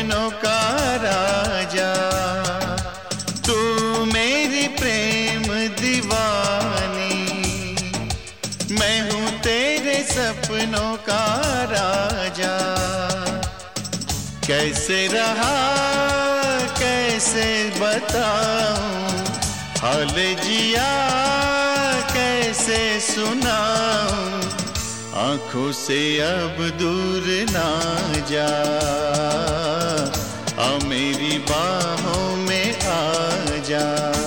सपनों का राजा, तू मेरी प्रेम दीवानी, मैं हूँ तेरे सपनों का राजा। कैसे रहा कैसे बताऊं, हाल जिया कैसे सुनाऊं, आँखों से अब दूर ना जा, आ मेरी बाहों में आ जा।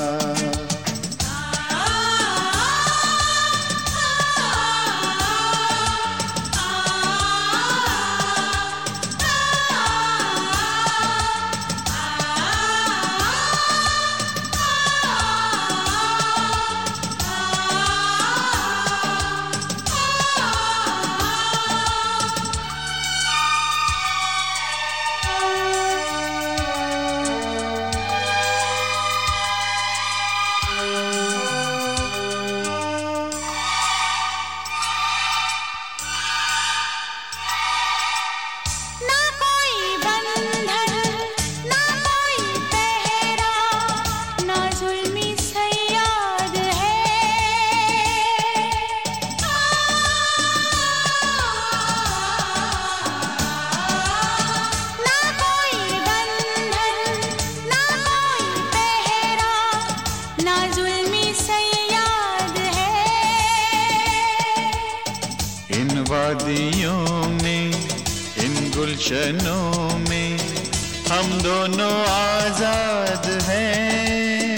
वादियों में इन गुलशनों में हम दोनों आजाद हैं,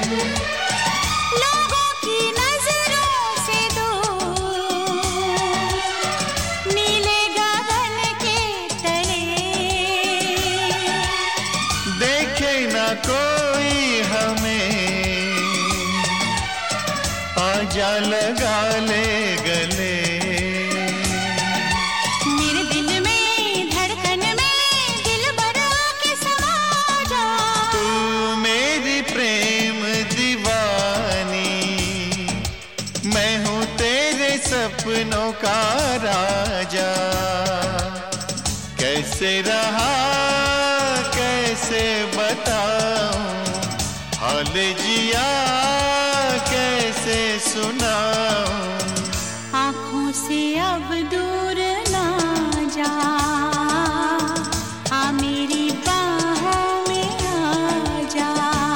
लोगों की नजरों से दूर नीले गगन के तले, देखे ना कोई हमें आजा लगा ले गले। सपनों का राजा, कैसे रहा कैसे बताऊं, हाल जिया कैसे सुनाऊं, आँखों से अब दूर ना जा, आ मेरी बाहों में आ जा।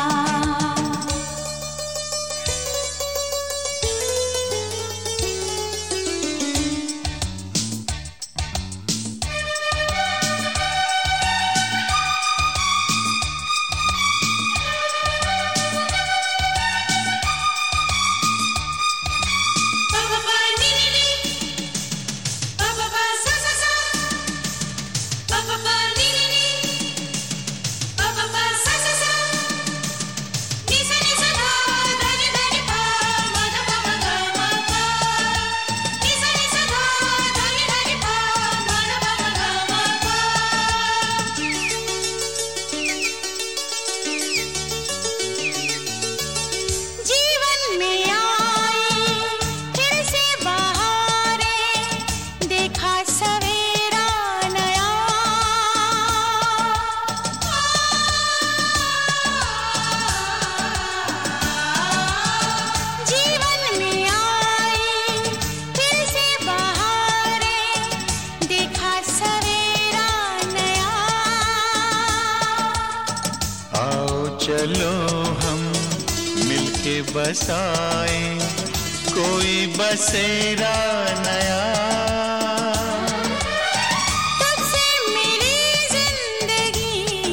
चलो हम मिलके बसाए कोई बसेरा नया, तुझसे मेरी जिंदगी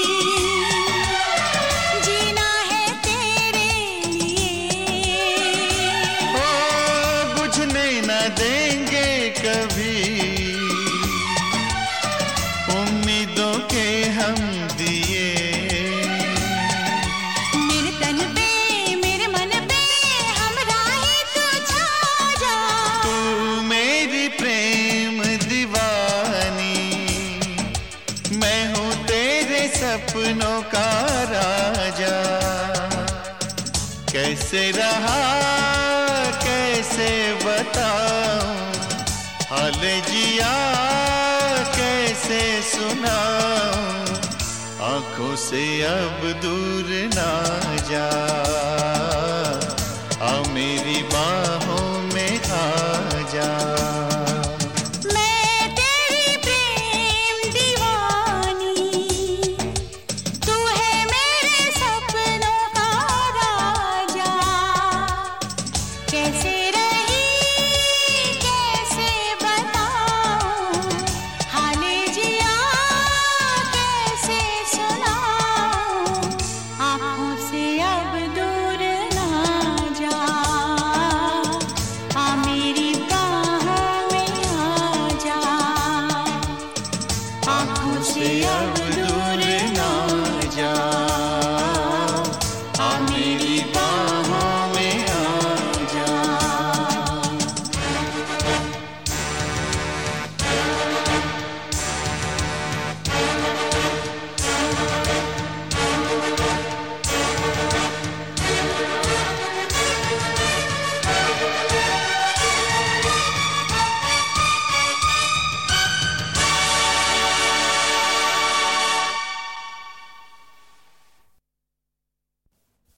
जीना है तेरे लिए, ओ बुझने न देंगे कभी उम्मीदों के हम दिए, सपनों का राजा। कैसे रहा कैसे बताऊं, हाल जिया कैसे सुनाऊं, आंखों से अब दूर ना जा, आ मेरी बात